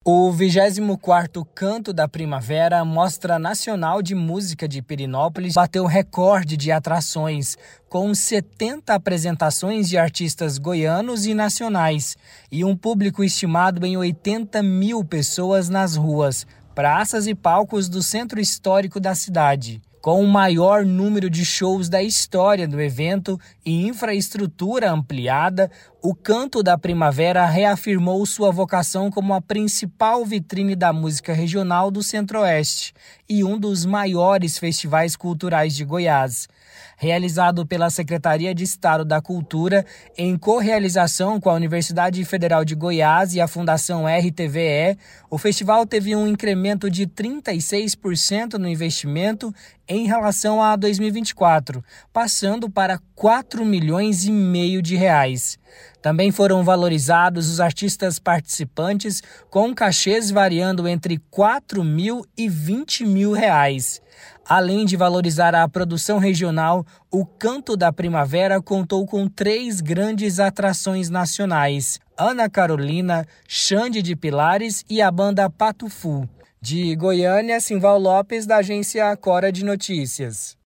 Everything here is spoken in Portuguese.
O 24º Canto da Primavera, Mostra Nacional de Música de Pirenópolis, bateu recorde de atrações, com 70 apresentações de artistas goianos e nacionais, e um público estimado em 80 mil pessoas nas ruas, praças e palcos do centro histórico da cidade. Com o maior número de shows da história do evento e infraestrutura ampliada, o Canto da Primavera reafirmou sua vocação como a principal vitrine da música regional do Centro-Oeste e um dos maiores festivais culturais de Goiás. Realizado pela Secretaria de Estado da Cultura, em correalização com a Universidade Federal de Goiás e a Fundação RTVE, o festival teve um incremento de 36% no investimento em relação a 2024, passando para 4,5 milhões de reais. Também foram valorizados os artistas participantes com cachês variando entre 4 mil e 20 mil reais. Além de valorizar a produção regional, o Canto da Primavera contou com 3 grandes atrações nacionais: Ana Carolina, Xande de Pilares e a banda Patufu. De Goiânia, Simval Lopes, da agência Cora de Notícias.